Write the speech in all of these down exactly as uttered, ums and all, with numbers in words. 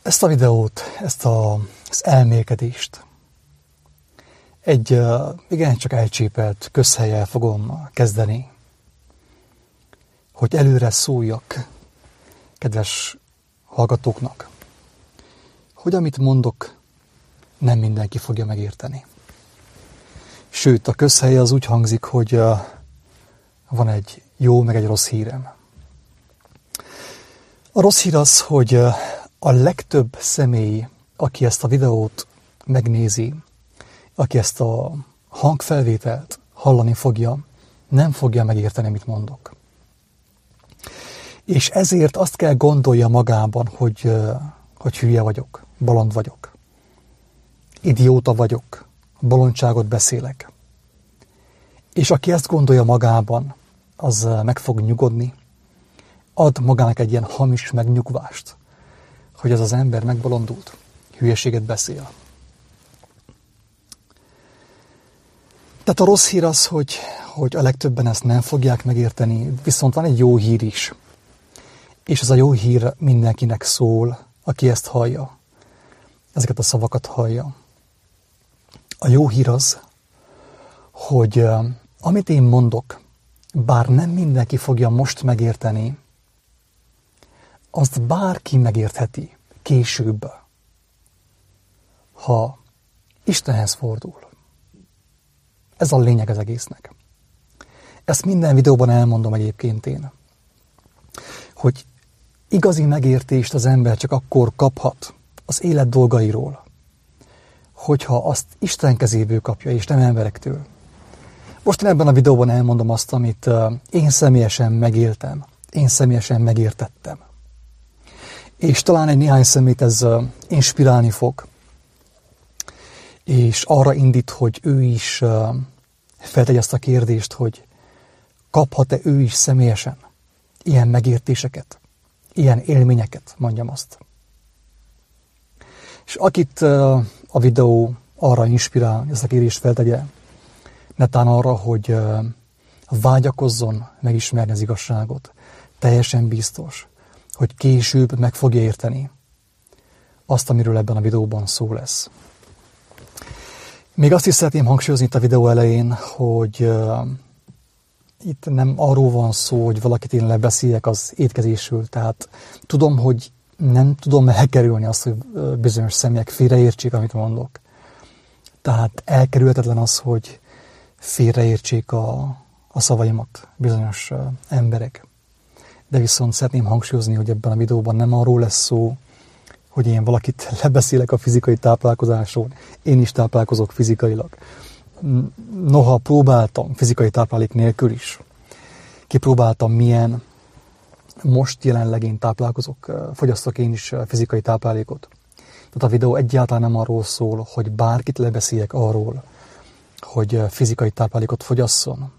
Ezt a videót, ezt a, az elmélkedést egy uh, igencsak elcsépelt közhellyel fogom kezdeni, hogy előre szóljak kedves hallgatóknak, hogy amit mondok, nem mindenki fogja megérteni. Sőt, a közhely az úgy hangzik, hogy uh, van egy jó, meg egy rossz hírem. A rossz hír az, hogy uh, a legtöbb személy, aki ezt a videót megnézi, aki ezt a hangfelvételt hallani fogja, nem fogja megérteni, amit mondok. És ezért azt kell gondolja magában, hogy, hogy hülye vagyok, bolond vagyok, idióta vagyok, bolondságot beszélek. És aki ezt gondolja magában, az meg fog nyugodni, ad magának egy ilyen hamis megnyugvást, hogy ez az ember megbolondult, hülyeséget beszél. Tehát a rossz hír az, hogy, hogy a legtöbben ezt nem fogják megérteni, viszont van egy jó hír is. És ez a jó hír mindenkinek szól, aki ezt hallja, ezeket a szavakat hallja. A jó hír az, hogy amit én mondok, bár nem mindenki fogja most megérteni, azt bárki megértheti később, ha Istenhez fordul. Ez a lényeg az egésznek. Ezt minden videóban elmondom egyébként én, hogy igazi megértést az ember csak akkor kaphat az élet dolgairól, hogyha azt Isten kezéből kapja, és nem emberektől. Most én ebben a videóban elmondom azt, amit én személyesen megéltem, én személyesen megértettem. És talán egy néhány szemét ez inspirálni fog, és arra indít, hogy ő is feltegye azt a kérdést, hogy kaphat-e ő is személyesen ilyen megértéseket, ilyen élményeket, mondjam azt. És akit a videó arra inspirál, ezt a kérdést feltegye, netán arra, hogy vágyakozzon megismerni az igazságot, teljesen biztos, hogy később meg fogja érteni azt, amiről ebben a videóban szó lesz. Még azt is szeretném hangsúlyozni itt a videó elején, hogy uh, itt nem arról van szó, hogy valakit én lebeszéljek az étkezésről. Tehát tudom, hogy nem tudom elkerülni azt, hogy bizonyos személyek félreértsék, amit mondok. Tehát elkerülhetetlen az, hogy félreértsék a, a szavaimat bizonyos uh, emberek. De viszont szeretném hangsúlyozni, hogy ebben a videóban nem arról lesz szó, hogy én valakit lebeszélek a fizikai táplálkozásról. Én is táplálkozok fizikailag. Noha próbáltam fizikai táplálék nélkül is. Kipróbáltam milyen, most jelenleg én táplálkozok, fogyasztok én is fizikai táplálékot. Tehát a videó egyáltalán nem arról szól, hogy bárkit lebeszéljek arról, hogy fizikai táplálékot fogyasszon.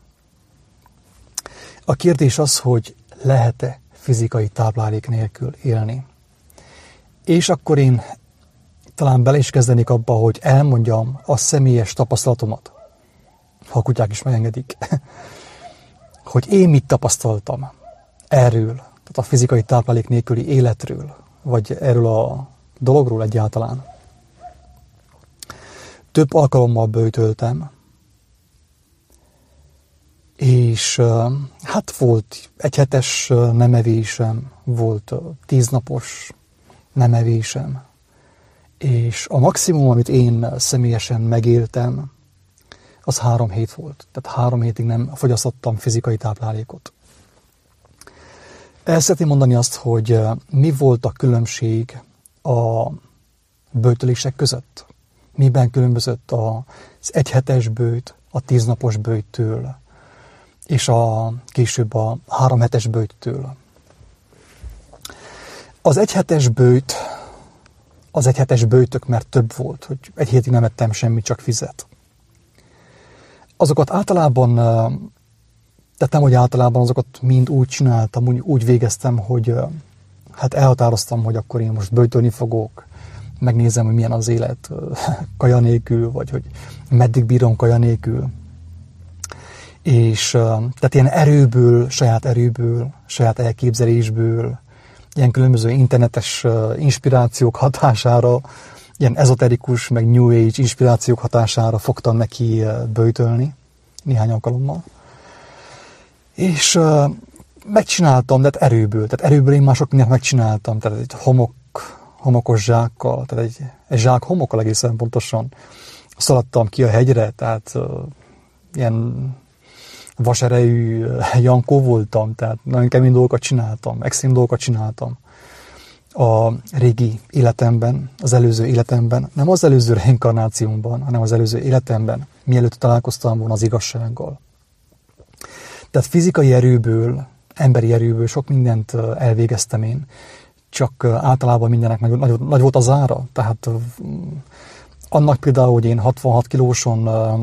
A kérdés az, hogy lehet-e fizikai táplálék nélkül élni. És akkor én talán bele is kezdenék abba, hogy elmondjam a személyes tapasztalatomat, ha a kutyák is megengedik, hogy én mit tapasztaltam erről, tehát a fizikai táplálék nélküli életről, vagy erről a dologról egyáltalán. Több alkalommal böjtöltem, és hát volt egy hetes nem evésem, volt tíznapos nem evésem, és a maximum, amit én személyesen megéltem, az három hét volt. Tehát három hétig nem fogyasztottam fizikai táplálékot. El szeretném mondani azt, hogy mi volt a különbség a böjtölések között. Miben különbözött az egyhetes böjt a tíznapos böjttől, és a, később a három hetes böjttől. Az egyhetes böjt, az egyhetes böjtök, mert több volt, hogy egy hétig nem ettem semmit, csak vizet. Azokat általában, tehát nem, hogy általában azokat mind úgy csináltam, úgy, úgy végeztem, hogy hát elhatároztam, hogy akkor én most böjtölni fogok, megnézem, hogy milyen az élet kaja nélkül, vagy hogy meddig bírom kaja nélkül. És tehát ilyen erőből, saját erőből, saját elképzelésből, ilyen különböző internetes inspirációk hatására, ilyen ezoterikus, meg New Age inspirációk hatására fogtam neki böjtölni néhány alkalommal. És uh, megcsináltam, de erőből. Tehát erőből én már sok mindent megcsináltam. Tehát egy homok, homokos zsákkal, tehát egy, egy zsák homokkal egészen pontosan szaladtam ki a hegyre, tehát uh, ilyen vaserejű Jankó voltam, tehát nagyon kemény dolgokat csináltam, extrém dolgokat csináltam a régi életemben, az előző életemben, nem az előző reinkarnációmban, hanem az előző életemben, mielőtt találkoztam volna az igazsággal. Tehát fizikai erőből, emberi erőből sok mindent elvégeztem én, csak általában mindennek nagy, nagy, nagy volt az ára. Tehát annak például, hogy én hatvanhat kilóson uh,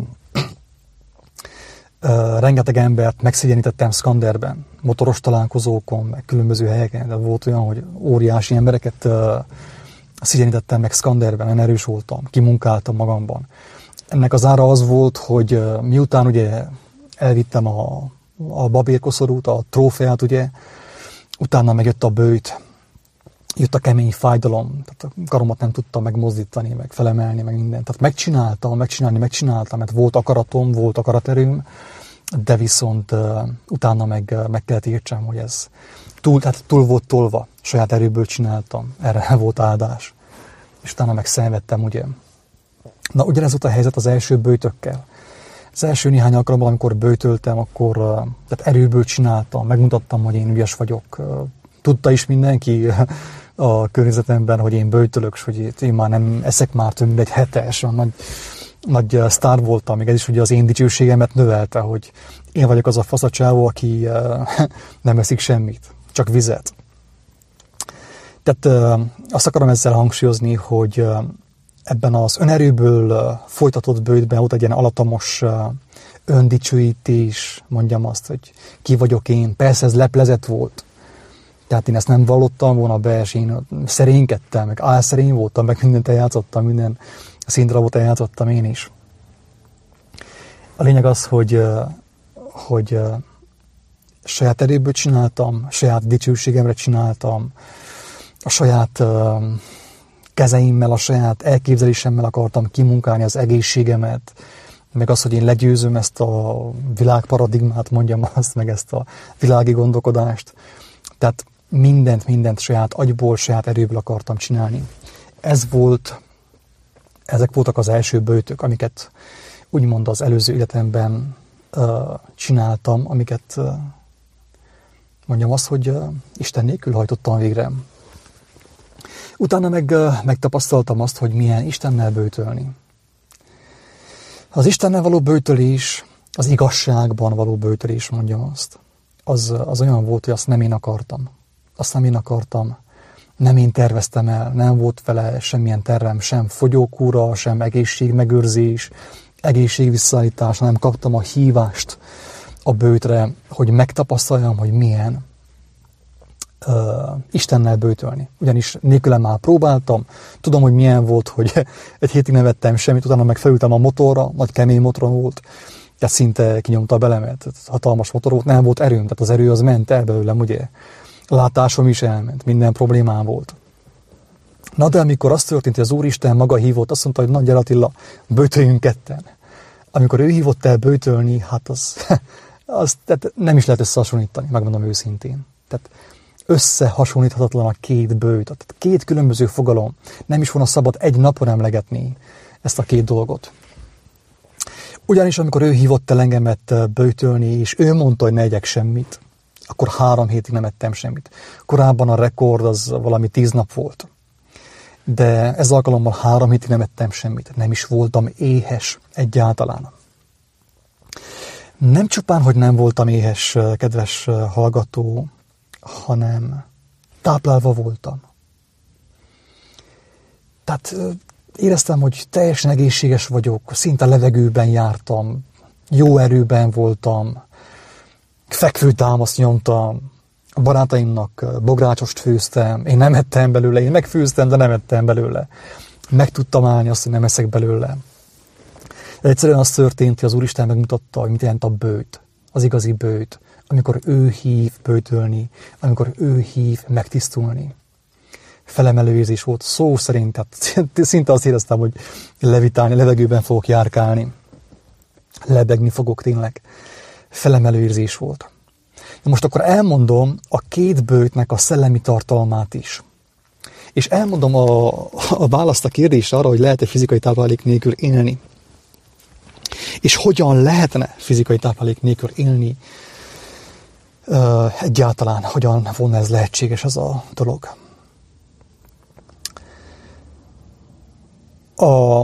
uh, rengeteg embert megszégyenítettem Skanderben, motoros találkozókon, meg különböző helyeken, de volt olyan, hogy óriási embereket uh, szégyenítettem meg Skanderben, nagyon erős voltam, kimunkáltam magamban. Ennek az ára az volt, hogy uh, miután ugye elvittem a a babérkoszorút, a trófeát, ugye, utána megjött a böjt, jött a kemény fájdalom, tehát a karomat nem tudtam megmozdítani, meg felemelni, meg mindent. Tehát megcsináltam, megcsinálni, megcsináltam, mert volt akaratom, volt akaraterőm, de viszont uh, utána meg, uh, meg kellett értsem, hogy ez túl, tehát túl volt tolva, saját erőből csináltam, erre volt áldás. És utána meg szenvedtem, ugye. Na, ugyanez volt a helyzet az első böjtökkel. Az első néhány alkalommal, amikor böjtöltem, akkor tehát erőből csináltam, megmutattam, hogy én ügyes vagyok. Tudta is mindenki a környezetemben, hogy én böjtölök, és hogy én már nem eszek már több mint egy hetes, nagy, nagy sztár voltam, még ez is ugye az én dicsőségemet növelte, hogy én vagyok az a faszacsávó, aki nem eszik semmit, csak vizet. Tehát azt akarom ezzel hangsúlyozni, hogy ebben az önerőből folytatott böjtben volt egy ilyen alatamos öndicsőítés, mondjam azt, hogy ki vagyok én. Persze ez leplezett volt. Tehát én ezt nem vallottam volna be, és én szerénykedtem, meg álszerény voltam, meg mindent eljátszottam, minden színdarabot eljátszottam én is. A lényeg az, hogy, hogy saját erőből csináltam, saját dicsőségemre csináltam, a saját kezeimmel, a saját elképzelésemmel akartam kimunkálni az egészségemet, meg az, hogy én legyőzöm ezt a világparadigmát, mondjam azt, meg ezt a világi gondolkodást. Tehát mindent, mindent saját agyból, saját erőből akartam csinálni. Ez volt, ezek voltak az első böjtök, amiket úgymond az előző életemben uh, csináltam, amiket uh, mondjam azt, hogy uh, Isten nélkül hajtottam végre. Utána meg uh, megtapasztaltam azt, hogy milyen Istennel böjtölni. Az Istennel való böjtölés, az igazságban való böjtölés, mondjam azt, az, az olyan volt, hogy azt nem én akartam. Azt nem én akartam, nem én terveztem el, nem volt vele semmilyen tervem, sem fogyókúra, sem egészségmegőrzés, egészségvisszaállítás, hanem kaptam a hívást a böjtre, hogy megtapasztaljam, hogy milyen uh, Istennel böjtölni. Ugyanis nélkülem már próbáltam, tudom, hogy milyen volt, hogy egy hétig nem vettem semmit, utána meg felültem a motorra, nagy kemény motoron volt, tehát szinte kinyomta a belemet, hatalmas motor volt, nem volt erőm, tehát az erő az ment el belőlem, ugye. Látásom is elment, minden problémám volt. Na de amikor az történt, hogy az Úristen maga hívott, azt mondta, hogy Nagy Attila, böjtöljünk ketten. Amikor ő hívott el böjtölni, hát az, az tehát nem is lehet összehasonlítani, megmondom őszintén. Tehát összehasonlíthatatlan a két böjt, tehát két különböző fogalom. Nem is volna szabad egy napon emlegetni ezt a két dolgot. Ugyanis amikor ő hívott el engemet böjtölni, és ő mondta, hogy ne egyek semmit, akkor három hétig nem ettem semmit. Korábban a rekord az valami tíz nap volt. De ez alkalommal három hétig nem ettem semmit. Nem is voltam éhes egyáltalán. Nem csupán, hogy nem voltam éhes, kedves hallgató, hanem táplálva voltam. Tehát éreztem, hogy teljesen egészséges vagyok, szinte levegőben jártam, jó erőben voltam, fekvőtámaszt nyomtam, a barátaimnak bográcsost főztem, én nem ettem belőle, én megfőztem, de nem ettem belőle. Meg tudtam állni azt, hogy nem eszek belőle. De egyszerűen az történt, hogy az Úristen megmutatta, hogy mit jelent a böjt, az igazi böjt, amikor ő hív böjtölni, amikor ő hív megtisztulni. Felemelő érzés volt, szó szerint, tehát szinte azt éreztem, hogy levitálni, levegőben fogok járkálni. Lebegni fogok tényleg. Felemelő érzés volt. Na most akkor elmondom a két böjtnek a szellemi tartalmát is. És elmondom a, a választ a kérdésre arra, hogy lehet-e fizikai táplálék nélkül élni. És hogyan lehetne fizikai táplálék nélkül élni uh, egyáltalán, hogyan volna ez lehetséges ez a dolog. A,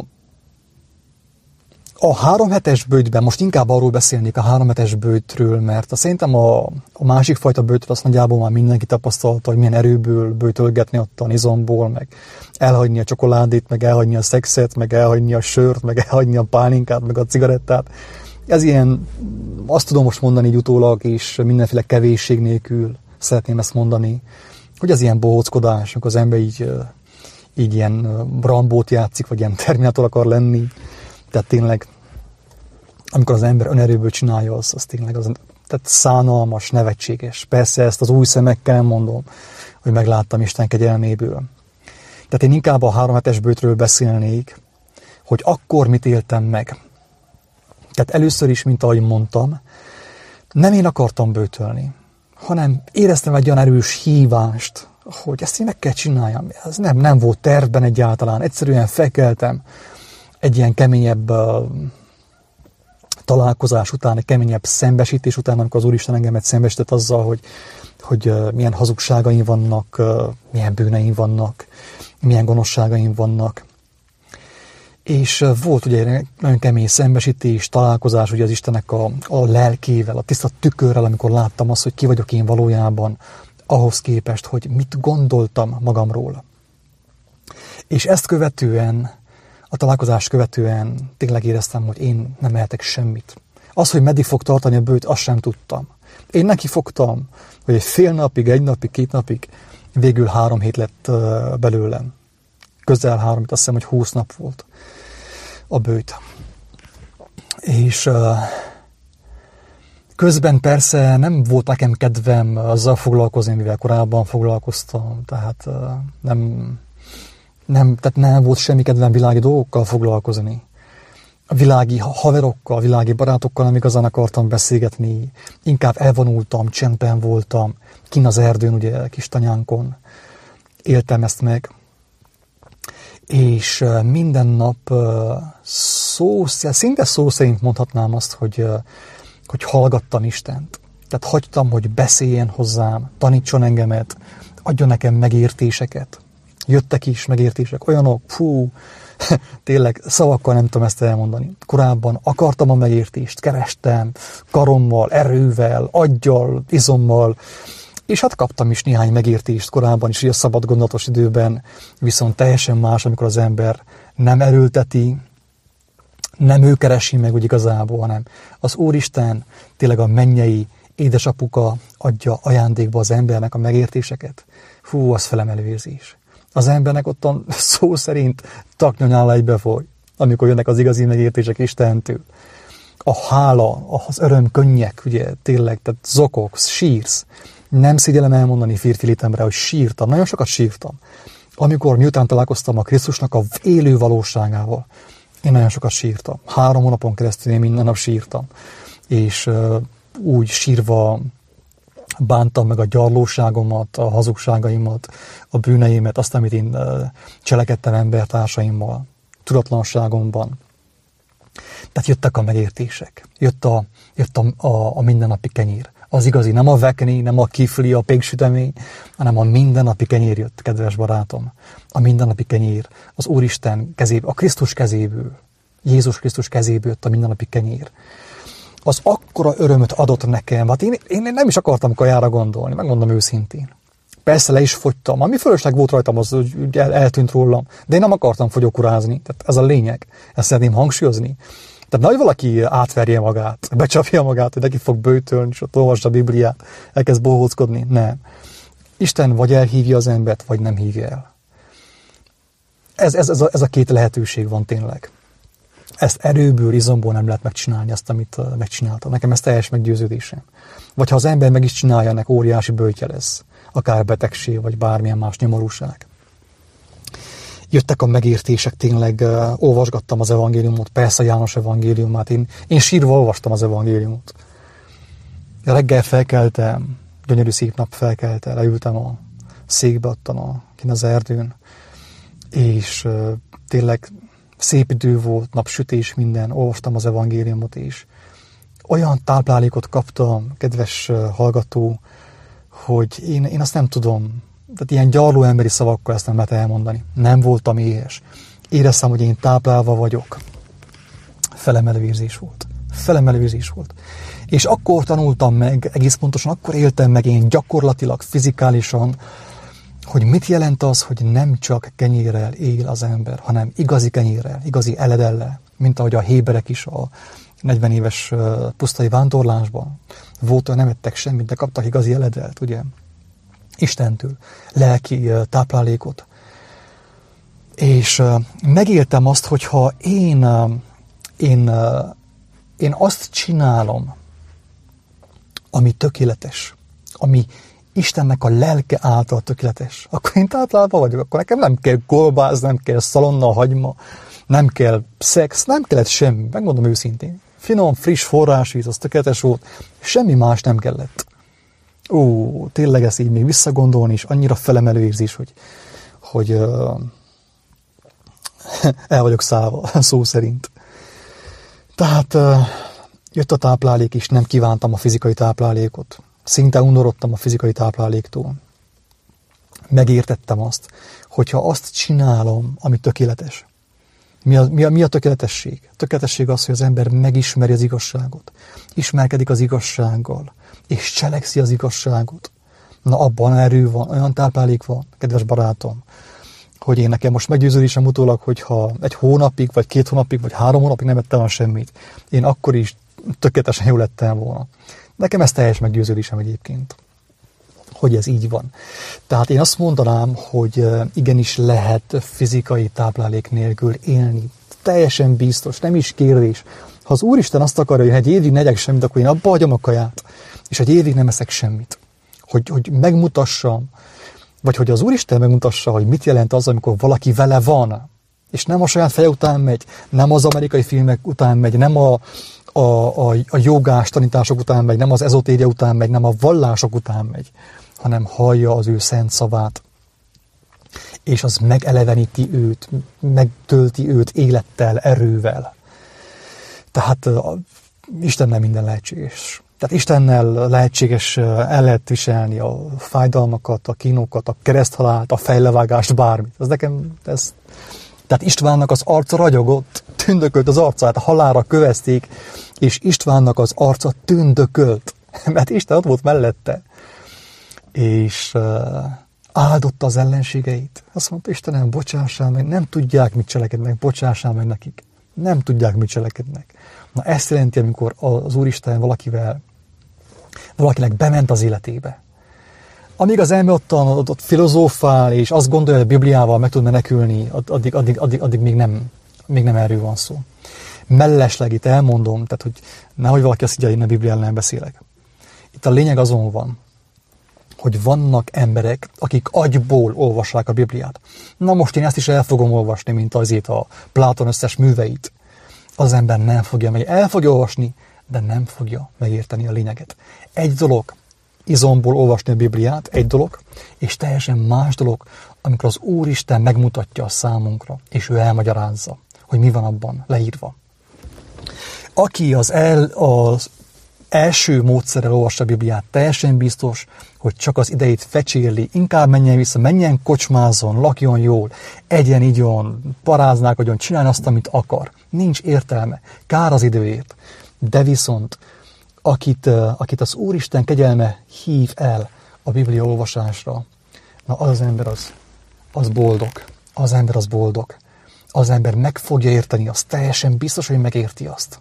a három hetes böjtben, most inkább arról beszélnék a három hetes böjtről, mert szerintem a, a másik fajta böjtről azt nagyjából már mindenki tapasztalta, hogy milyen erőből böjtölgetni ott a izomból, meg elhagyni a csokoládét, meg elhagyni a szexet, meg elhagyni a sört, meg elhagyni a pálinkát, meg a cigarettát. Ez ilyen, azt tudom most mondani így utólag, és mindenféle kevésség nélkül szeretném ezt mondani, hogy az ilyen bohóckodás, amikor az ember így, így ilyen Rambót játszik, vagy ilyen Terminátor akar lenni. Tehát tényleg, amikor az ember önerőből csinálja, az, az tényleg az, tehát szánalmas, nevetséges. Persze ezt az új szemekkel nem mondom, hogy megláttam Isten kegyelméből. Tehát én inkább a három hetes böjtről beszélnék, hogy akkor mit éltem meg. Tehát először is, mint ahogy mondtam, nem én akartam böjtölni, hanem éreztem egy olyan erős hívást, hogy ezt én meg kell csináljam. Ez nem, nem volt tervben egyáltalán, egyszerűen felkeltem egy ilyen keményebb uh, találkozás után, egy keményebb szembesítés után, amikor az Úristen engemet szembesített azzal, hogy, hogy uh, milyen hazugságaim vannak, uh, milyen bűneim vannak, milyen gonoszságaim vannak. És uh, volt ugye egy nagyon kemény szembesítés, találkozás ugye az Istennek a, a lelkével, a tiszta tükörrel, amikor láttam azt, hogy ki vagyok én valójában, ahhoz képest, hogy mit gondoltam magamról. És ezt követően, a találkozást követően tényleg éreztem, hogy én nem lehetek semmit. Az, hogy meddig fog tartani a böjt, azt sem tudtam. Én neki fogtam, hogy egy fél napig, egy napig, két napig, végül három hét lett belőlem. Közel három, azt hiszem, hogy húsz nap volt a böjt. És közben persze nem volt nekem kedvem azzal foglalkozni, mivel korábban foglalkoztam, tehát nem, nem, tehát nem volt semmi kedvem világi dolgokkal foglalkozni. A világi haverokkal, világi barátokkal nem igazán akartam beszélgetni, inkább elvonultam, csendben voltam, kinn az erdőn, ugye kis tanyánkon éltem ezt meg. És minden nap szó, szinte szó szerint mondhatnám azt, hogy hogy hallgattam Istent. Tehát hagytam, hogy beszéljen hozzám, tanítson engemet, adjon nekem megértéseket. Jöttek is megértések, olyanok, fú, tényleg szavakkal nem tudom ezt elmondani. Korábban akartam a megértést, kerestem, karommal, erővel, aggyal, izommal, és hát kaptam is néhány megértést korábban is, a szabad gondolatos időben, viszont teljesen más, amikor az ember nem erőlteti, nem ő keresi meg úgy igazából, hanem az Úristen, tényleg a mennyei édesapuka adja ajándékba az embernek a megértéseket. Hú, az felemelő érzés. Az embernek ottan szó szerint taknyanyála egybe foly, amikor jönnek az igazi megértések Istentől. A hála, az öröm könnyek, ugye tényleg, tehát zokogsz, sírsz. Nem szégyellem elmondani férfi létemre, hogy sírtam, nagyon sokat sírtam. Amikor miután találkoztam a Krisztusnak a élő valóságával, én nagyon sokat sírtam. Három hónapon keresztül én minden nap sírtam. És uh, úgy sírva bántam meg a gyarlóságomat, a hazugságaimat, a bűneimet, azt, amit én uh, cselekedtem embertársaimmal, tudatlanságomban. Tehát jöttek a megértések. Jött a, jött a, a, a mindennapi kenyér. Az igazi, nem a vekni, nem a kifli, a péksütemény, hanem a mindennapi kenyér jött, kedves barátom. A mindennapi kenyér, az Úristen kezéből, a Krisztus kezéből, Jézus Krisztus kezéből jött a mindennapi kenyér. Az akkora örömöt adott nekem, hát én, én nem is akartam kajára gondolni, megmondom őszintén. Persze le is fogytam, ami fölösleg volt rajtam, az hogy el, eltűnt rólam, de én nem akartam fogyókurázni, tehát ez a lényeg, ezt szeretném hangsúlyozni. Tehát nagy valaki átverje magát, becsapja magát, hogy neki fog böjtölni, és ott olvassa a Bibliát, elkezd bohóckodni. Nem. Isten vagy elhívja az embert, vagy nem hívja el. Ez, ez, ez, a, ez a két lehetőség van tényleg. ezt erőből, izomból nem lehet megcsinálni azt, amit megcsináltam. Nekem ez teljes meggyőződésem. Vagy ha az ember meg is csinálja, ennek óriási böjtje lesz. Akár betegség, vagy bármilyen más nyomorúság. Jöttek a megértések, tényleg uh, olvasgattam az evangéliumot, persze János evangéliumát, én, én sírva olvastam az evangéliumot. Reggel felkeltem, gyönyörű szép nap felkelte, leültem a székbe ottan a, kint az erdőn, és uh, tényleg szép idő volt, napsütés, minden, olvastam az evangéliumot, és olyan táplálékot kaptam, kedves uh, hallgató, hogy én, én azt nem tudom, tehát ilyen gyarló emberi szavakkal ezt nem lehet elmondani. Nem voltam éhes. Éreztem, hogy én táplálva vagyok. Felemelő érzés volt. Felemelő érzés volt. És akkor tanultam meg, egész pontosan akkor éltem meg én gyakorlatilag, fizikálisan, hogy mit jelent az, hogy nem csak kenyérrel él az ember, hanem igazi kenyérrel, igazi eledellel, mint ahogy a héberek is a negyven éves pusztai vándorlásban volt, hogy nem ettek semmit, de kaptak igazi eledelt, ugye? Istentől, lelki táplálékot. És megéltem azt, hogyha én, én, én azt csinálom, ami tökéletes, ami Istennek a lelke által tökéletes, akkor én táplálva vagyok, akkor nekem nem kell golbáz, nem kell szalonna, hagyma, nem kell szex, nem kellett semmi, megmondom őszintén. Finom, friss forrásvíz, az tökéletes volt, semmi más nem kellett. Ó, tényleg ezt így még visszagondolni, és annyira felemelő érzés, hogy, hogy uh, el vagyok szállva, szó szerint. Tehát uh, jött a táplálék is, nem kívántam a fizikai táplálékot. Szinte undorodtam a fizikai tápláléktól. Megértettem azt, hogyha azt csinálom, ami tökéletes. Mi a, mi a, mi a tökéletesség? A tökéletesség az, hogy az ember megismeri az igazságot. Ismerkedik az igazsággal. És cselekszi az igazságot. Na, abban erő van, olyan táplálék van, kedves barátom, hogy én nekem most meggyőződésem utólag, hogyha egy hónapig, vagy két hónapig, vagy három hónapig nem ettem semmit, én akkor is tökéletesen jól lettem volna. Nekem ez teljes meggyőződésem egyébként, hogy ez így van. Tehát én azt mondanám, hogy igenis lehet fizikai táplálék nélkül élni. Teljesen biztos, nem is kérdés. Ha az Úristen azt akarja, hogy egy évig ne egyek semmit, akkor én abba hagyom a kaját, és egy évig nem eszek semmit. Hogy, hogy megmutassam, vagy hogy az Úristen megmutassa, hogy mit jelent az, amikor valaki vele van, és nem a saját feje után megy, nem az amerikai filmek után megy, nem a, a, a, a jogás tanítások után megy, nem az ezotéria után megy, nem a vallások után megy, hanem hallja az ő szent szavát, és az megeleveníti őt, megtölti őt élettel, erővel. Tehát uh, Istennel minden lehetséges. Tehát Istennel lehetséges el lehet viselni a fájdalmakat, a kínokat, a kereszthalált, a fejlevágást, bármit. Ez nekem, ez... Tehát Istvánnak az arca ragyogott, tündökölt az arcát, halálra kövezték, és Istvánnak az arca tündökölt, mert Isten ott volt mellette. És uh, áldotta az ellenségeit. Azt mondta, Istenem, bocsássál meg, nem tudják, mit cselekednek, bocsássál meg nekik. Nem tudják, mit cselekednek. Na ezt jelenti, amikor az Úristen valakivel, valakinek bement az életébe. Amíg az ember ott, ott, ott filozófál, és azt gondolja, hogy a Bibliával meg tud menekülni, addig, addig, addig, addig még, nem, még nem erről van szó. Mellesleg itt elmondom, tehát hogy nehogy valaki azt így, hogy én a Bibliával nem beszélek. Itt a lényeg azon van, hogy vannak emberek, akik agyból olvassák a Bibliát. Na most én ezt is el fogom olvasni, mint azért a Pláton összes műveit. Az ember nem fogja meg, el fogja olvasni, de nem fogja megérteni a lényeget. Egy dolog, izomból olvasni a Bibliát, egy dolog, és teljesen más dolog, amikor az Úristen megmutatja a számunkra, és ő elmagyarázza, hogy mi van abban leírva. Aki az, el, az első módszerrel olvassa a Bibliát, teljesen biztos, hogy csak az idejét fecsérli, inkább menjen vissza, menjen kocsmázzon, lakjon jól, egyen, igyon, paráználkodjon, csináljon azt, amit akar. Nincs értelme, kár az időért. De viszont, akit, akit az Úristen kegyelme hív el a Biblia olvasásra, na az az ember az, az boldog. Az ember az boldog. Az ember meg fogja érteni azt, teljesen biztos, hogy megérti azt.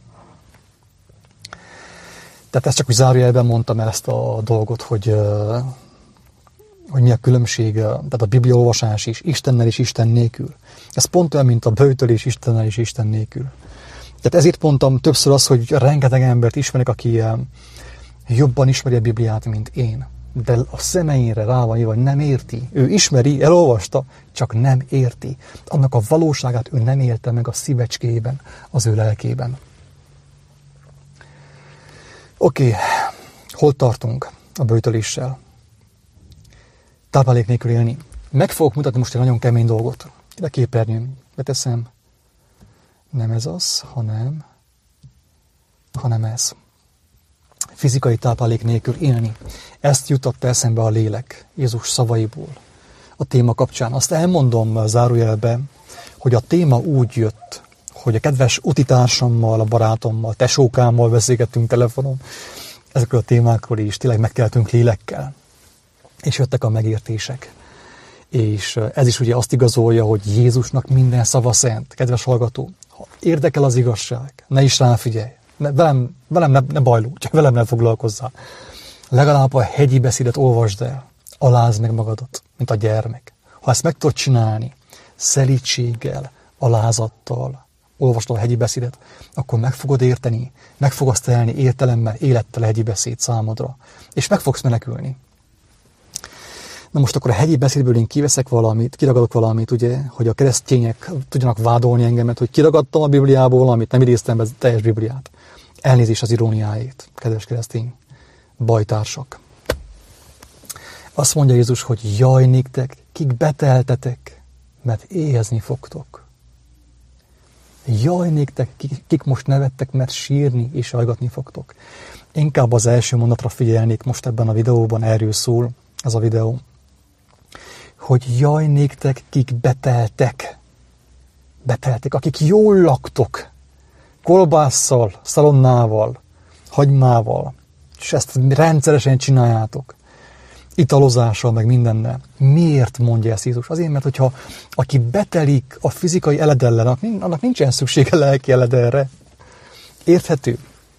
Tehát ezt csak úgy zárójelben mondtam el ezt a dolgot, hogy, hogy mi a különbség, tehát a Biblia olvasás is, Istennel és Isten nélkül. Ez pont olyan, mint a böjtölés Istennel és Isten nélkül. Tehát ezért mondtam többször azt, hogy rengeteg embert ismerek, aki jobban ismeri a Bibliát, mint én. De a szemeimre rá van írva, hogy nem érti. Ő ismeri, elolvasta, csak nem érti. Annak a valóságát ő nem élte meg a szívecskében, az ő lelkében. Oké, okay. Hol tartunk a böjtöléssel? Táplálék nélkül élni. Meg fogok mutatni most egy nagyon kemény dolgot. Ide képernyőn beteszem. Nem ez az, hanem, hanem ez. Fizikai táplálék nélkül élni. Ezt jutatta eszembe a lélek Jézus szavaiból a téma kapcsán. Azt elmondom zárójelbe, hogy a téma úgy jött, hogy a kedves utitársammal, a barátommal, tesókámmal beszélgettünk telefonon, ezekről a témákról is tényleg megkeltünk lélekkel. És jöttek a megértések. És ez is ugye azt igazolja, hogy Jézusnak minden szava szent. Kedves hallgató, ha érdekel az igazság, ne is rám figyelj. Ne, velem velem ne, ne bajlódj, csak velem ne foglalkozzál. Legalább a hegyi beszédet olvasd el. Alázd meg magadat, mint a gyermek. Ha ezt meg tudod csinálni, szelídséggel, alázattal, olvasd a hegyi beszédet, akkor meg fogod érteni, meg fogsz telni értelemmel, élettel a hegyi beszéd számodra. És meg fogsz menekülni. Na most akkor a hegyi beszédből én kiveszek valamit, kiragadok valamit, ugye, hogy a keresztények tudjanak vádolni engemet, hogy kiragadtam a Bibliából valamit, nem idéztem be a teljes Bibliát. Elnézést az iróniáért, kedves keresztény bajtársak. Azt mondja Jézus, hogy jaj néktek, kik beteltetek, mert éhezni fogtok. Jaj néktek, kik most nevettek, mert sírni és ajgatni fogtok. Inkább az első mondatra figyelnék most ebben a videóban, erről szól ez a videó. Hogy jaj néktek, kik beteltek. Beteltek, akik jól laktok. Kolbásszal, szalonnával, hagymával. És ezt rendszeresen csináljátok. Italozással, meg mindennel. Miért mondja ezt Jézus? Azért, mert hogyha aki betelik a fizikai eledellel, annak nincsen szüksége lelki eledelre. Érthető?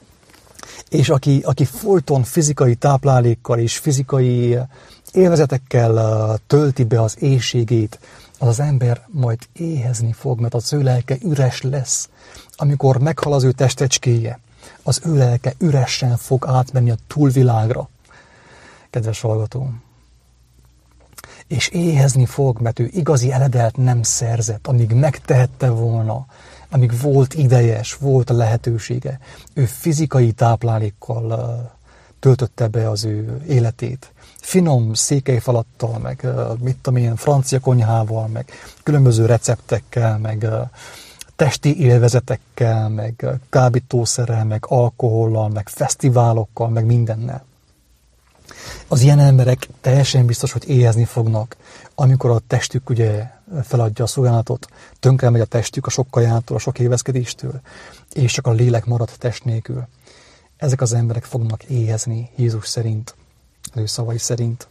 És aki, aki folyton fizikai táplálékkal és fizikai élvezetekkel tölti be az éhségét, az az ember majd éhezni fog, mert az ő lelke üres lesz. Amikor meghal az ő testecskéje, az ő lelke üresen fog átmenni a túlvilágra. Kedves hallgatóm. És éhezni fog, mert ő igazi eledelt nem szerzett, amíg megtehette volna, amíg volt idejes, volt a lehetősége. Ő fizikai táplálékkal töltötte be az ő életét. Finom székelyfalattal, meg mit tudom én, francia konyhával, meg különböző receptekkel, meg testi élvezetekkel, meg kábítószerrel, meg alkohollal, meg fesztiválokkal, meg mindennel. Az ilyen emberek teljesen biztos, hogy éhezni fognak, amikor a testük ugye feladja a szolgálatot, tönkre megy a testük a sok kajától, a sok évezkedéstől, és csak a lélek marad test nélkül. Ezek az emberek fognak éhezni Jézus szerint, az ő szavai szerint.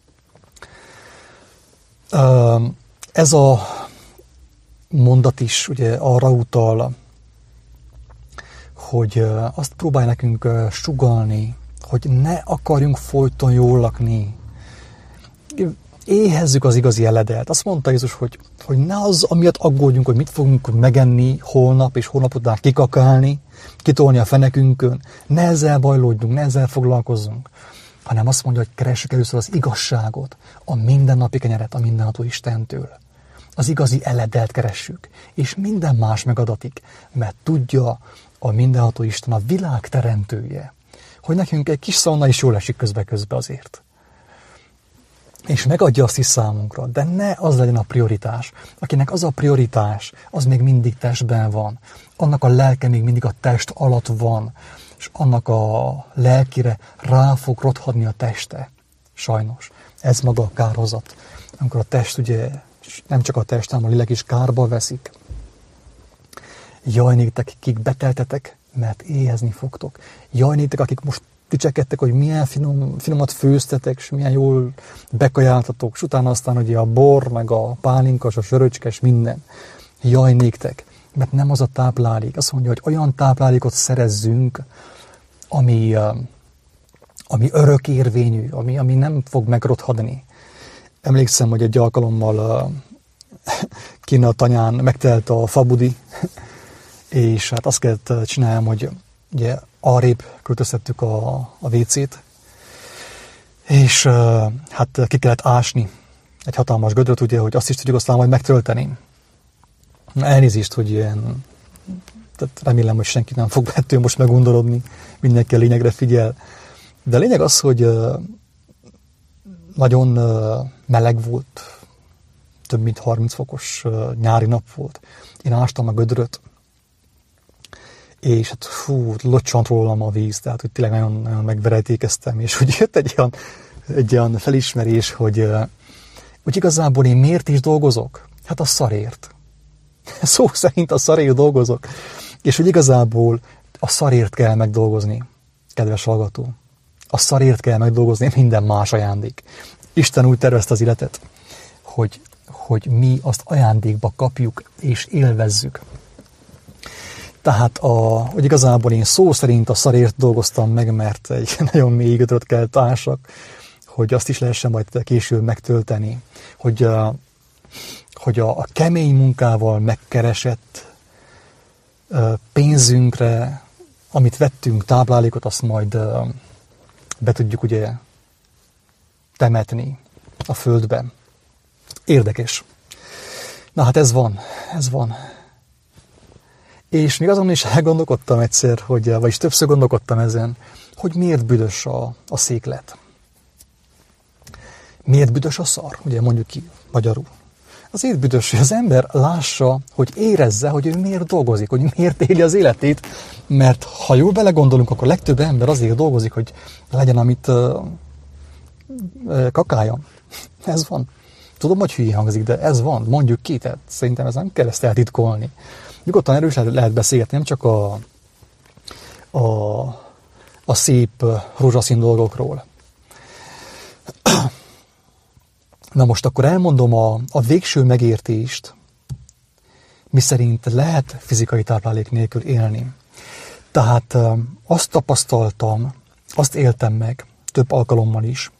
Ez a mondat is ugye arra utal, hogy azt próbálj nekünk sugallni, hogy ne akarjunk folyton jól lakni. Éhezzük az igazi eledelt. Azt mondta Jézus, hogy, hogy ne az, amiatt aggódjunk, hogy mit fogunk megenni holnap, és holnap után kikakálni, kitolni a fenekünkön. Ne ezzel bajlódjunk, ne ezzel foglalkozzunk. Hanem azt mondja, hogy keressük először az igazságot, a mindennapi kenyeret a mindenható Istentől. Az igazi eledelt keressük, és minden más megadatik, mert tudja a mindenható Isten, a világ teremtője, hogy nekünk egy kis szalonna is jól esik közbe-közbe azért. És megadja azt is számunkra, de ne az legyen a prioritás. Akinek az a prioritás, az még mindig testben van. Annak a lelke még mindig a test alatt van, és annak a lelkire rá fog rothadni a teste. Sajnos. Ez maga a kárhozat. Amikor a test ugye, nem csak a test, hanem a lélek is kárba veszik. Jaj néktek, kik beteltetek, mert éhezni fogtok. Jaj néktek, akik most dicsekedtek, hogy milyen finom, finomat főztetek, és milyen jól bekajáltatok, és utána aztán ugye a bor, meg a pálinkas, a söröcskes, minden. Jaj néktek, mert nem az a táplálék. Azt mondja, hogy olyan táplálékot szerezzünk, ami, ami örökérvényű, ami, ami nem fog megrothadni. Emlékszem, hogy egy alkalommal kint a tanyán megtelt a fabudi, és hát azt kellett csinálnom, hogy ugye arrébb költöztettük a, a vécét, és hát ki kellett ásni egy hatalmas gödröt, ugye, hogy azt is tudjuk aztán majd megtölteni. Elnézést, hogy ilyen, tehát remélem, hogy senki nem fog ettől most megundorodni, mindenki a lényegre figyel. De a lényeg az, hogy nagyon meleg volt, több mint harminc fokos nyári nap volt. Én ástam a gödröt, és hát fú, locsant rólam a víz, tehát hogy tényleg nagyon, nagyon megverejtékeztem, és hogy jött egy olyan, egy olyan felismerés, hogy, hogy igazából én miért is dolgozok? Hát a szarért. Szó szerint a szarért dolgozok. És hogy igazából a szarért kell megdolgozni, kedves hallgató. A szarért kell megdolgozni, minden más ajándék. Isten úgy tervezte az életet, hogy, hogy mi azt ajándékba kapjuk és élvezzük. Tehát, a, hogy igazából én szó szerint a szarért dolgoztam meg, mert egy nagyon mély gödröt kell ássak, hogy azt is lehessen majd később megtölteni. Hogy, a, hogy a, a kemény munkával megkeresett pénzünkre, amit vettünk, táplálékot, azt majd be tudjuk ugye temetni a földbe. Érdekes. Na hát ez van, ez van. És még azon is elgondolkodtam egyszer, hogy, vagyis többször gondolkodtam ezen, hogy miért büdös a, a széklet. Miért büdös a szar? Ugye mondjuk ki magyarul. Azért büdös, hogy az ember lássa, hogy érezze, hogy ő miért dolgozik, hogy miért éli az életét, mert ha jól belegondolunk, akkor legtöbb ember azért dolgozik, hogy legyen, amit uh, uh, kakálja. Ez van. Tudom, hogy hülye hangzik, de ez van. Mondjuk ki, tehát szerintem ez nem kell ezt eltitkolni. Nyugodtan erős lehet, lehet beszélgetni, nem csak a, a, a szép rózsaszín dolgokról. Na most akkor elmondom a, a végső megértést, miszerint lehet fizikai táplálék nélkül élni. Tehát azt tapasztaltam, azt éltem meg több alkalommal is,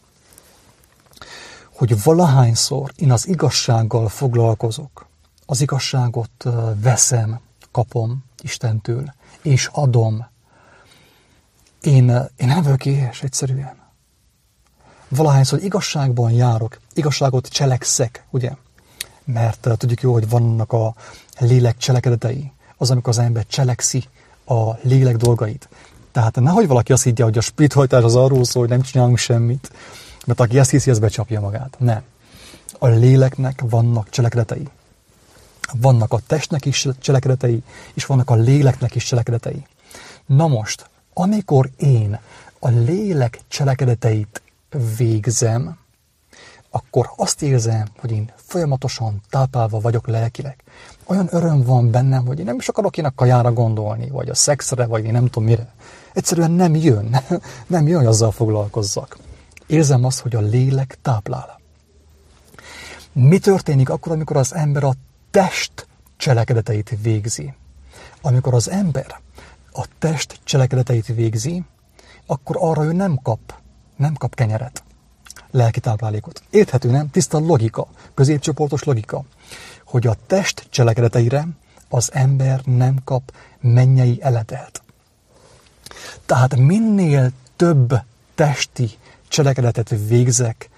hogy valahányszor én az igazsággal foglalkozok, az igazságot veszem, kapom Istentől, és adom. Én, én nem vagyok éhes egyszerűen. Valahányszor igazságban járok, igazságot cselekszek, ugye? Mert uh, tudjuk jó, hogy vannak a lélek cselekedetei, az, amikor az ember cselekszi a lélek dolgait. Tehát nehogy valaki azt higgye, hogy a spiritualitás az arról szól, hogy nem csinálunk semmit, mert aki ezt hiszi, az becsapja magát. Nem. A léleknek vannak cselekedetei. Vannak a testnek is cselekedetei, és vannak a léleknek is cselekedetei. Na most, amikor én a lélek cselekedeteit végzem, akkor azt érzem, hogy én folyamatosan táplálva vagyok lelkileg. Olyan öröm van bennem, hogy én nem is akarok én a kajára gondolni, vagy a szexre, vagy én nem tudom mire. Egyszerűen nem jön, nem jön, hogy azzal foglalkozzak. Érzem azt, hogy a lélek táplál. Mi történik akkor, amikor az ember a test cselekedeteit végzi? Amikor az ember a test cselekedeteit végzi, akkor arra ő nem kap, nem kap kenyeret, lelki táplálékot. Érthető, nem? Tiszta logika, középcsoportos logika, hogy a test cselekedeteire az ember nem kap mennyei eletelt. Tehát minél több testi cselekedetet végzek,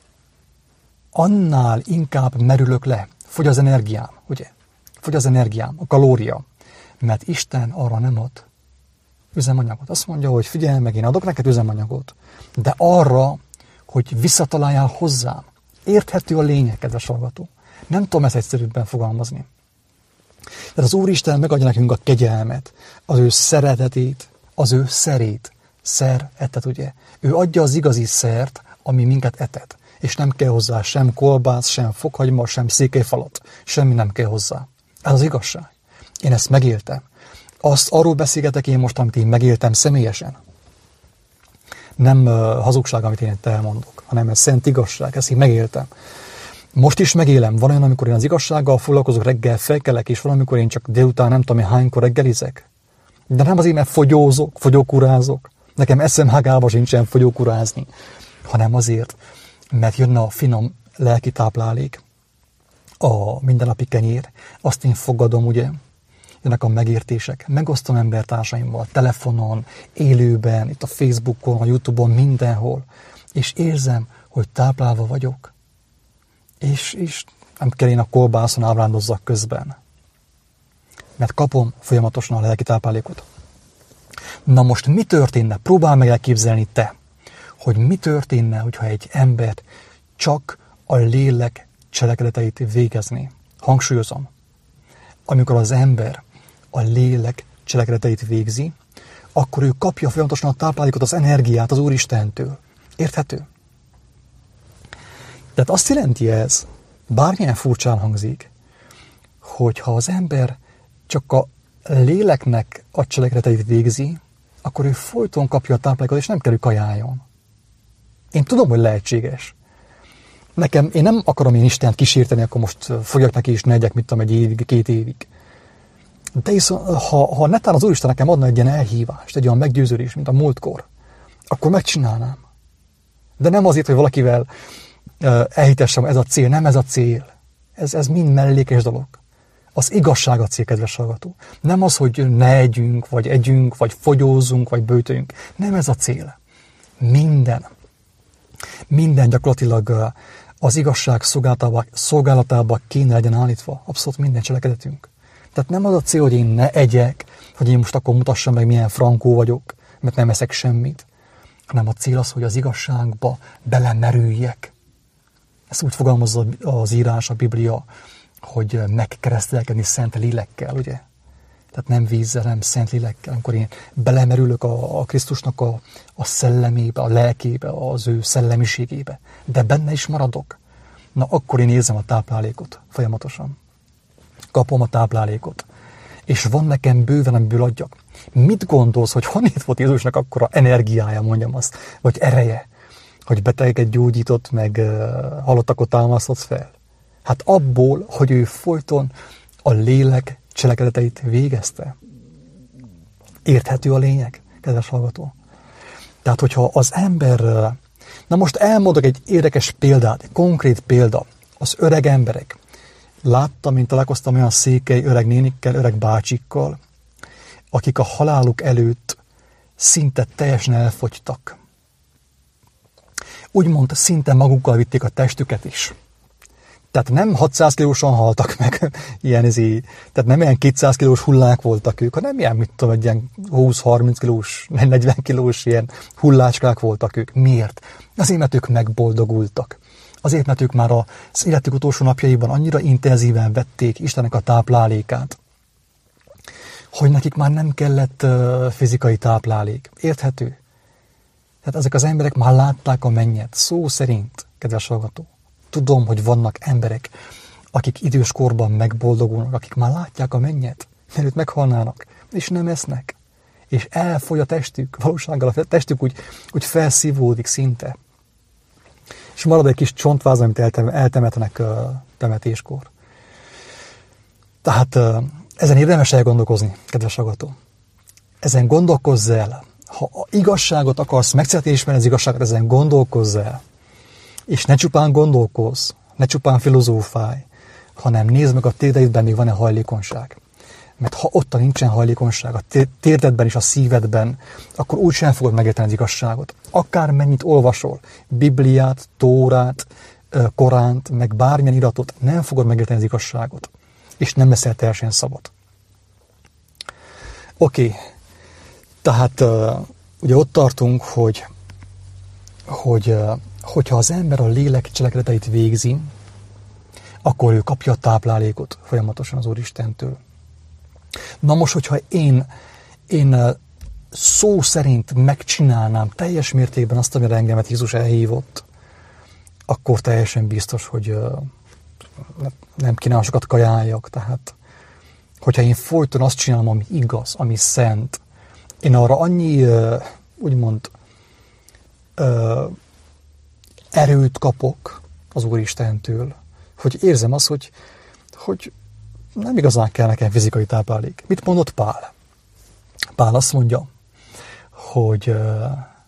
annál inkább merülök le. Fogy az energiám, ugye? Fogy az energiám, a kalória. Mert Isten arra nem ad üzemanyagot. Azt mondja, hogy figyelj meg, én adok neked üzemanyagot, de arra, hogy visszataláljál hozzám. Érthető a lényeg, kedves hallgató. Nem tudom ezt egyszerűbben fogalmazni. Tehát az Úristen megadja nekünk a kegyelmet, az ő szeretetét, az ő szerét. Szer, etet, ugye? Ő adja az igazi szert, ami minket etet. És nem kell hozzá sem kolbász, sem fokhagyma, sem székelyfalat. Semmi nem kell hozzá. Ez az igazság. Én ezt megéltem. Azt arról beszélgetek én most, amit én megéltem személyesen. Nem uh, hazugság, amit én itt elmondok, hanem ez szent igazság, ezt én megéltem. Most is megélem. Van olyan, amikor én az igazsággal foglalkozok, reggel felkelek, és valamikor én csak délután nem tudom, hánykor reggelizek. De nem azért, mert fogyózok, fogyókurázok. Nekem eszem hágába sincsen fogyókurázni, hanem azért, mert jönne a finom lelki táplálék, a mindennapi kenyér, azt én fogadom, ugye, jönnek a megértések, megosztom embertársaimmal, telefonon, élőben, itt a Facebookon, a YouTube-on, mindenhol, és érzem, hogy táplálva vagyok, és, és nem kell én a kolbászon ábrándozzak közben, mert kapom folyamatosan a lelki táplálékot. Na most mi történne? Próbálj meg elképzelni te, hogy mi történne, hogyha egy ember csak a lélek cselekedeteit végezni. Hangsúlyozom, amikor az ember a lélek cselekedeteit végzi, akkor ő kapja folyamatosan a táplálékot, az energiát az Úristentől. Érthető? Tehát azt jelenti ez, bármilyen furcsán hangzik, hogy ha az ember csak a léleknek a cselekedeteit végzi, akkor ő folyton kapja a táplálékot, és nem kell, hogy kajáljon. Én tudom, hogy lehetséges. Nekem, én nem akarom én Istent kísérteni, akkor most fogjak neki is, ne egyek, mit tudom, egy évig, két évig. De viszont, ha, ha netán az Úristen nekem adna egy ilyen elhívást, egy olyan meggyőződést, mint a múltkor, akkor megcsinálnám. De nem azért, hogy valakivel uh, elhitessem, ez a cél, nem ez a cél. Ez, ez mind mellékes dolog. Az igazság a cél, kedves hallgató. Nem az, hogy ne együnk, vagy együnk, vagy fogyózzunk, vagy bőtöljünk. Nem ez a cél. Minden. Minden gyakorlatilag az igazság szolgálatába, szolgálatába kéne legyen állítva. Abszolút minden cselekedetünk. Tehát nem az a cél, hogy én ne egyek, hogy én most akkor mutassam meg, milyen frankó vagyok, mert nem eszek semmit. Hanem a cél az, hogy az igazságba belemerüljek. Ezt úgy fogalmazza az írás, a Biblia, hogy megkeresztelkedni szent lélekkel, ugye? Tehát nem vízzel, nem szent lélekkel. Amikor én belemerülök a, a Krisztusnak a, a szellemébe, a lelkébe, az ő szellemiségébe, de benne is maradok, na akkor én érzem a táplálékot folyamatosan. Kapom a táplálékot. És van nekem bőven, amiből adjak. Mit gondolsz, hogy honnét volt Jézusnak akkora energiája, mondjam azt, vagy ereje, hogy betegeket gyógyított, meg uh, halottakot támasztott fel? Hát abból, hogy ő folyton a lélek cselekedeteit végezte. Érthető a lényeg, kedves hallgató? Tehát, hogyha az ember... Na most elmondok egy érdekes példát, egy konkrét példa. Az öreg emberek. Láttam, mint találkoztam olyan székely öreg nénikkel, öreg bácsikkal, akik a haláluk előtt szinte teljesen elfogytak. Úgymond szinte magukkal vitték a testüket is. Tehát nem hatszáz kilósan haltak meg, ilyen izé, tehát nem ilyen kétszáz kilós hullák voltak ők, hanem ilyen, mit tudom, egy ilyen húsz-harminc kilós, negyven kilós ilyen hullácskák voltak ők. Miért? Azért, mert ők megboldogultak. Azért, mert ők már az életük utolsó napjaiban annyira intenzíven vették Istennek a táplálékát, hogy nekik már nem kellett uh, fizikai táplálék. Érthető? Tehát ezek az emberek már látták a mennyet. Szó szerint, kedves hallgató. Tudom, hogy vannak emberek, akik idős korban megboldogulnak, akik már látják a mennyet, mielőtt meghalnának, és nem esznek. És elfogy a testük, valósággal a testük úgy, úgy felszívódik szinte. És marad egy kis csontváz, amit eltemetnek uh, temetéskor. Tehát uh, ezen érdemes elgondolkozni, kedves hallgató. Ezen gondolkozz el. Ha igazságot akarsz, meg szeretnél ismerni az igazságot, ezen gondolkozz el. És ne csupán gondolkozz, ne csupán filozófálj, hanem nézd meg a térdeidben, még van-e hajlékonyság. Mert ha ott nincsen hajlékonyság, a térdedben és a szívedben, akkor úgy sem fogod megérteni az igazságot. Akármennyit olvasol, Bibliát, Tórát, Koránt, meg bármilyen iratot, nem fogod megérteni az igazságot. És nem leszel teljesen szabad. Oké, okay. Tehát uh, ugye ott tartunk, hogy, hogy uh, hogyha az ember a lélek cselekedeteit végzi, akkor ő kapja a táplálékot folyamatosan az Úristentől. Na most, hogyha én, én szó szerint megcsinálnám teljes mértékben azt, amire engemet Jézus elhívott, akkor teljesen biztos, hogy nem kéne sokat kajáljak. Tehát, hogyha én folyton azt csinálom, ami igaz, ami szent, én arra annyi, úgymond, erőt kapok az Úristentől, hogy érzem azt, hogy, hogy nem igazán kell nekem fizikai táplálék. Mit mondott Pál? Pál azt mondja, hogy uh,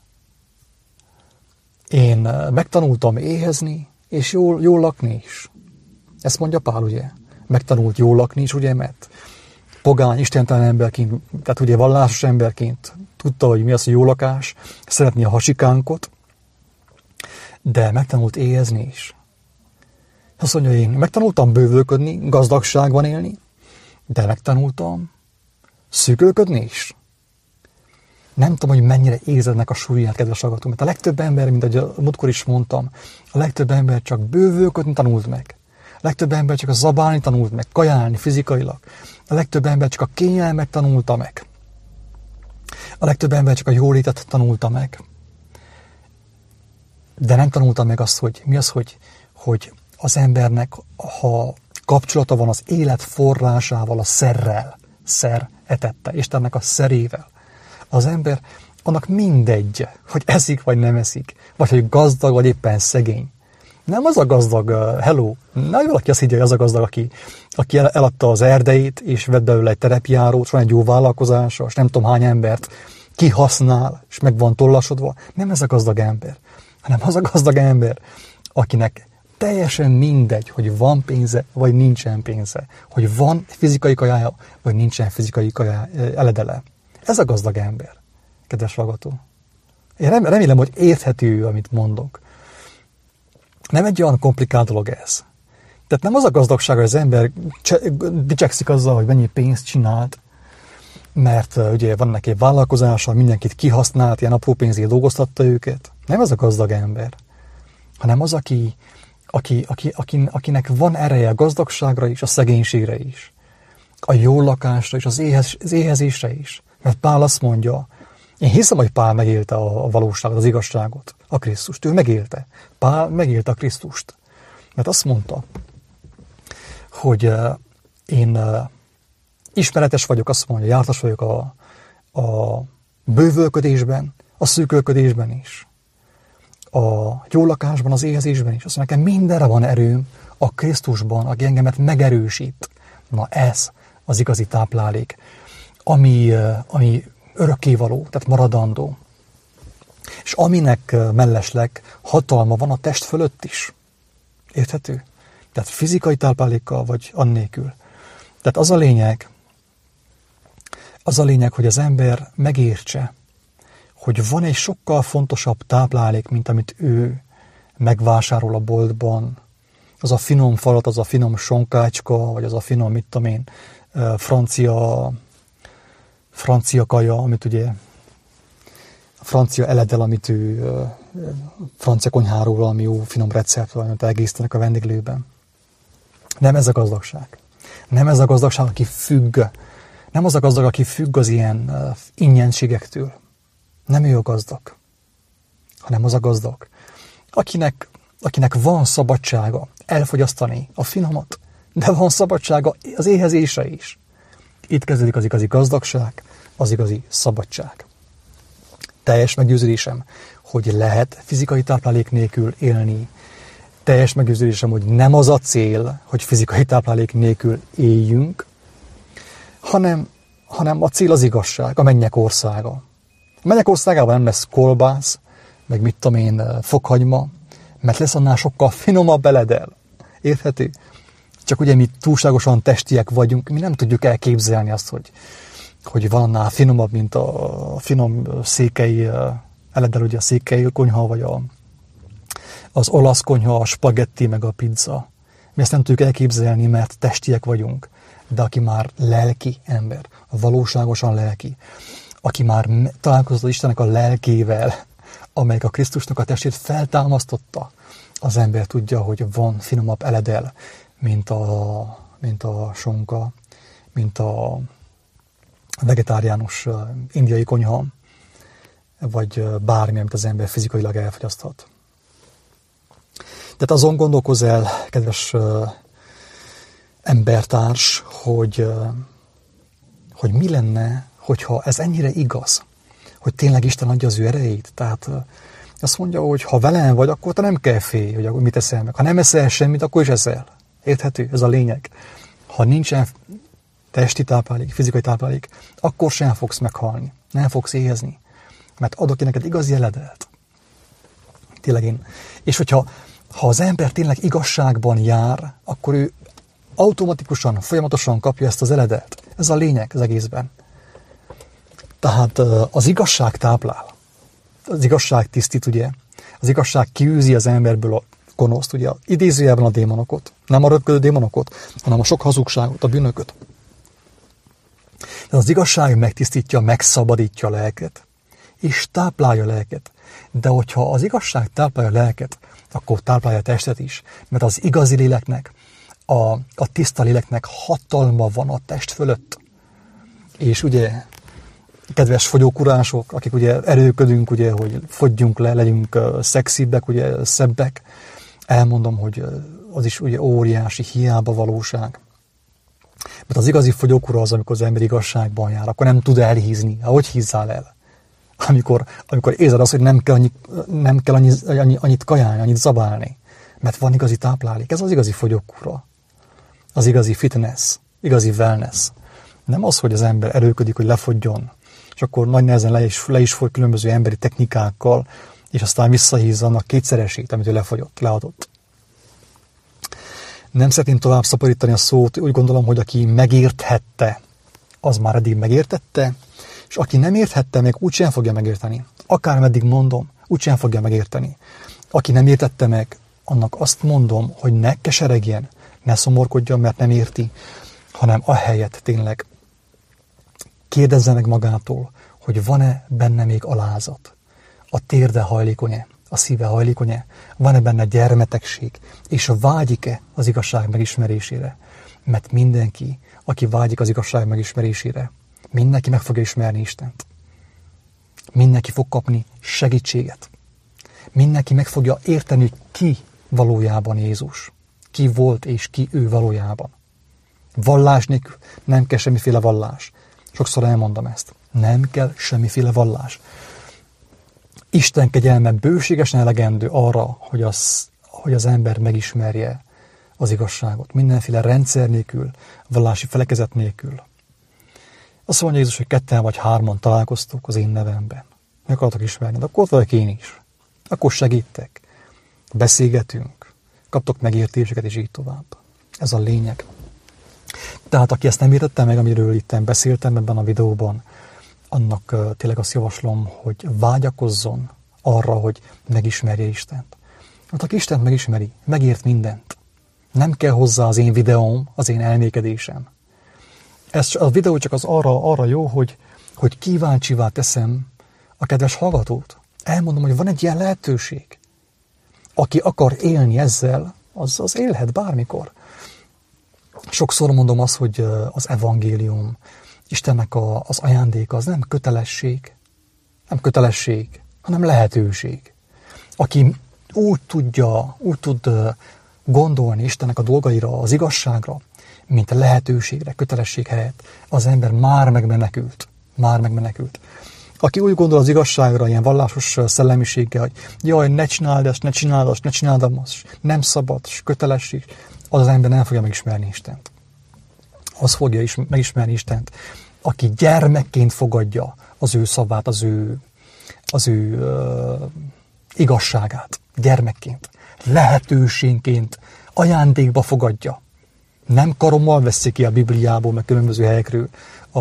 én megtanultam éhezni, és jól, jól lakni is. Ezt mondja Pál, ugye? Megtanult jól lakni is, ugye? Mert pogány, istentelen emberként, tehát ugye vallásos emberként tudta, hogy mi az, hogy jó lakás, szeretné a hasikánkot, de megtanult éhezni is. Azt mondja, én megtanultam bővölködni, gazdagságban élni, de megtanultam szűkölködni is. Nem tudom, hogy mennyire érzednek a súlyát, kedves hallgatók, mert a legtöbb ember, mint ahogy a múltkor is mondtam, a legtöbb ember csak bővölködni tanult meg. A legtöbb ember csak a zabálni tanult meg, kajálni fizikailag. A legtöbb ember csak a kényelmet tanulta meg. A legtöbb ember csak a jólétet tanulta meg. De nem tanulta meg azt, hogy mi az, hogy, hogy az embernek, ha kapcsolata van az élet forrásával, a szerrel, szer etette, Istennek a szerével, az ember, annak mindegy, hogy eszik vagy nem eszik, vagy hogy gazdag vagy éppen szegény. Nem az a gazdag, uh, hello, nem valaki azt higgye, hogy az a gazdag, aki, aki eladta az erdeit, és vett belőle egy terepjárót, és van egy jó vállalkozása, és nem tudom hány embert kihasznál, és meg van tollasodva. Nem ez a gazdag ember, hanem az a gazdag ember, akinek teljesen mindegy, hogy van pénze, vagy nincsen pénze, hogy van fizikai kajája, vagy nincsen fizikai kajája, eledele. Ez a gazdag ember, kedves hallgató. Én remélem, hogy érthető, amit mondok. Nem egy olyan komplikált dolog ez. Tehát nem az a gazdagság, hogy az ember dicsekszik azzal, hogy mennyi pénzt csinált, mert uh, ugye van neki egy vállalkozása, mindenkit kihasznált, ilyen apró pénzért dolgoztatta őket. Nem ez a gazdag ember, hanem az, aki, aki, aki, aki, akinek van ereje a gazdagságra is, a szegénységre is, a jó lakásra is, az, éhez, az éhezésre is. Mert Pál azt mondja, én hiszem, hogy Pál megélte a, a valóságot, az igazságot, a Krisztust. Ő megélte. Pál megélte a Krisztust. Mert azt mondta, hogy uh, én uh, ismeretes vagyok, azt mondja, jártas vagyok a, a bővölködésben, a szűkölködésben is, a jó lakásban, az éhezésben is. Azt mondja, nekem mindenre van erőm a Krisztusban, aki engemet megerősít. Na ez az igazi táplálék, ami, ami örökkévaló, tehát maradandó. És aminek mellesleg hatalma van a test fölött is. Érthető? Tehát fizikai táplálékkal, vagy annélkül. Tehát az a lényeg, az a lényeg, hogy az ember megértse, hogy van egy sokkal fontosabb táplálék, mint amit ő megvásárol a boltban. Az a finom falat, az a finom sonkácska, vagy az a finom, mit tudom én, francia, francia kaja, amit ugye a francia eledel, amit ő francia konyháról valami jó finom recept, amit elkészítenek a vendéglőben. Nem ez a gazdagság. Nem ez a gazdagság, aki függ. Nem az a gazdag, aki függ az ilyen uh, ingyenségektől. Nem ő a gazdag, hanem az a gazdag, akinek, akinek van szabadsága elfogyasztani a finomat, de van szabadsága az éhezésre is. Itt kezdődik az igazi gazdagság, az igazi szabadság. Teljes meggyőződésem, hogy lehet fizikai táplálék nélkül élni. Teljes meggyőződésem, hogy nem az a cél, hogy fizikai táplálék nélkül éljünk, hanem, hanem a cél az igazság, a mennyek országa. A mennyek országában nem lesz kolbász, meg mit tudom én, fokhagyma, mert lesz annál sokkal finomabb eledel. Érthető? Csak ugye mi túlságosan testiek vagyunk, mi nem tudjuk elképzelni azt, hogy, hogy van annál finomabb, mint a finom székely eledel, ugye a székely konyha, vagy a, az olasz konyha, a spagetti, meg a pizza. Mi ezt nem tudjuk elképzelni, mert testiek vagyunk. De aki már lelki ember, valóságosan lelki, aki már találkozott Istennek a lelkével, amelyik a Krisztusnak a testét feltámasztotta, az ember tudja, hogy van finomabb eledel, mint a, mint a sonka, mint a vegetáriánus indiai konyha, vagy bármi, amit az ember fizikailag elfogyaszthat. Tehát azon gondolkozz el, kedves embertárs, hogy, hogy mi lenne, hogyha ez ennyire igaz, hogy tényleg Isten adja az ő erejét. Tehát azt mondja, hogy ha velem vagy, akkor te nem kell félj, hogy mit eszel meg. Ha nem eszel semmit, akkor is eszel. Érthető? Ez a lényeg. Ha nincsen testi táplálék, fizikai táplálék, akkor sem fogsz meghalni. Nem fogsz éhezni. Mert adok ki neked igazi eledelt. Tényleg én. És hogyha ha az ember tényleg igazságban jár, akkor ő automatikusan, folyamatosan kapja ezt az eledelt. Ez a lényeg az egészben. Tehát az igazság táplál. Az igazság tisztít, ugye? Az igazság kiűzi az emberből a gonoszt, ugye? Idézőjelben a démonokat. Nem a röpködő démonokat, hanem a sok hazugságot, a bűnököt. Tehát az igazság megtisztítja, megszabadítja a lelket, és táplálja a lelket. De hogyha az igazság táplálja a lelket, akkor táplálja a testet is. Mert az igazi léleknek, a, a tiszta léleknek hatalma van a test fölött. És ugye, kedves fogyókurások, akik ugye erőködünk, ugye, hogy fogyjunk le, legyünk uh, szexibbek, ugye, szebbek, elmondom, hogy uh, az is ugye óriási hiába valóság. Mert az igazi fogyókúra az, amikor az ember igazságban jár, akkor nem tud elhízni. Hogy hízzál el? Amikor, amikor érzed azt, hogy nem kell, annyi, nem kell annyi, annyi, annyit kajálni, annyit zabálni. Mert van igazi táplálék. Ez az igazi fogyókúra. Az igazi fitness, igazi wellness. Nem az, hogy az ember erőködik, hogy lefogyjon, és akkor nagy nehezen le is, le is fogy különböző emberi technikákkal, és aztán visszahízza annak kétszeresét, amit ő lefogyott, leadott. Nem szeretném tovább szaporítani a szót, úgy gondolom, hogy aki megérthette, az már eddig megértette, és aki nem érthette, még úgysem fogja megérteni. Akármeddig mondom, úgysem fogja megérteni. Aki nem értette meg, annak azt mondom, hogy ne keseregjen, ne szomorkodjon, mert nem érti, hanem ahelyett tényleg kérdezze meg magától, hogy van-e benne még alázat, a térde hajlékony-e, a szíve hajlékony-e, van-e benne gyermetegség, és vágyik-e az igazság megismerésére. Mert mindenki, aki vágyik az igazság megismerésére, mindenki meg fogja ismerni Istent. Mindenki fog kapni segítséget. Mindenki meg fogja érteni, hogy ki valójában Jézus. Ki volt és ki ő valójában. Vallás nélkül nem kell semmiféle vallás. Sokszor elmondom ezt. Nem kell semmiféle vallás. Isten kegyelme bőségesen elegendő arra, hogy az, hogy az ember megismerje az igazságot. Mindenféle rendszer nélkül, vallási felekezet nélkül. Azt mondja Jézus, hogy ketten vagy hárman találkoztok az én nevemben. Meg akartok ismerni, de akkor ott vagyok én is. Akkor segítek. Beszélgetünk. Kaptok megértéseket, és így tovább. Ez a lényeg. Tehát aki ezt nem értette meg, amiről itt beszéltem ebben a videóban, annak uh, tényleg azt javaslom, hogy vágyakozzon arra, hogy megismerje Istent. Mert aki Istent megismeri, megért mindent. Nem kell hozzá az én videóm, az én elmékedésem. Ez a videó csak az arra, arra jó, hogy, hogy kíváncsivá teszem a kedves hallgatót. Elmondom, hogy van egy ilyen lehetőség. Aki akar élni ezzel, az, az élhet bármikor. Sokszor mondom azt, hogy az evangélium, Istennek a, az ajándéka, az nem kötelesség, nem kötelesség, hanem lehetőség. Aki úgy tudja, úgy tud gondolni Istennek a dolgaira, az igazságra, mint a lehetőségre, kötelesség helyett, az ember már megmenekült. Már megmenekült. Aki úgy gondol az igazságra, ilyen vallásos szellemiséggel, hogy jaj, ne csináld ezt, ne csináld azt, ne csináld azt, nem szabad, kötelesség, az az ember nem fogja megismerni Istent. Az fogja is megismerni Istent, aki gyermekként fogadja az ő szavát, az ő, az ő uh, igazságát. Gyermekként, lehetőségként, ajándékba fogadja. Nem karommal veszi ki a Bibliából, meg különböző helyekről, a,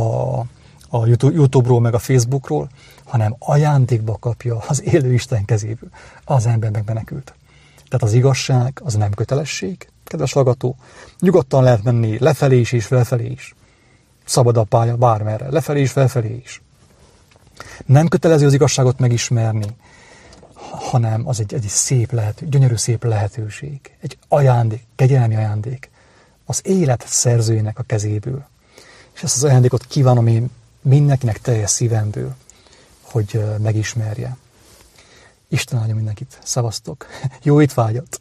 a YouTube-ról, meg a Facebookról, hanem ajándékba kapja az élő Isten kezéből. Az ember megmenekült. Tehát az igazság, az nem kötelesség, kedves hallgató. Nyugodtan lehet menni lefelé is és felfelé is. Szabad a pálya bármerre, lefelé is, felfelé is. Nem kötelező az igazságot megismerni, hanem az egy, egy szép lehető, gyönyörű szép lehetőség. Egy ajándék, kegyelmi ajándék. Az élet szerzőjének a kezéből. És ezt az ajándékot kívánom én mindenkinek teljes szívemből, hogy megismerje. Isten áldja mindenkit. Szevasztok. Jó étvágyat!